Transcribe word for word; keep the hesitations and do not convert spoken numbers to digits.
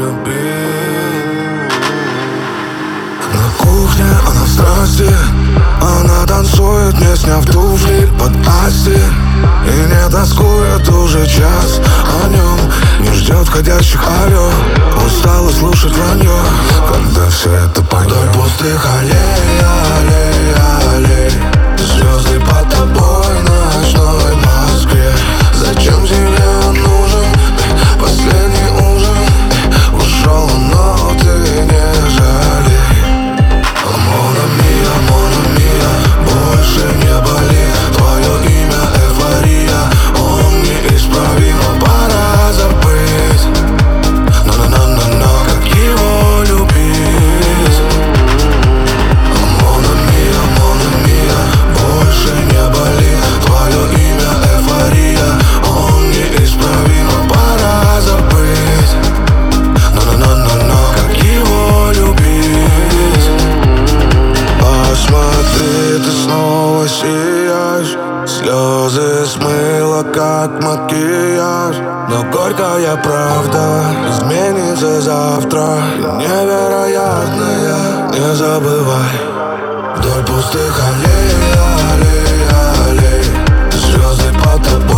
любить. На кухне она в страсти, она танцует, не сняв туфли под асти, и не тоскует уже час о нем, не ждет входящих алло. Устала слушать вранье, когда все это пойдет. Вдоль пустых аллей, аллей, аллей, звезды под тобой в ночной Москве. Зачем тебе он нужен? Последний ужин. Ушел он, но ты не жалей. Мона мия, мона мия, больше не болит. Твое имя эйфория, он неисправим, но пора забыть. Но-но-но-но-но, как его любить? Мона мия, мона мия, больше не болит. Твое имя эйфория, он неисправим, но пора забыть. Но-но-но-но-но, как его любить? Посмотри, ты снова сияешь, слезы смыло, как макияж. Но горькая правда изменится завтра, и невероятная, не забывай. Вдоль пустых аллей, аллей, аллей, звезды под тобой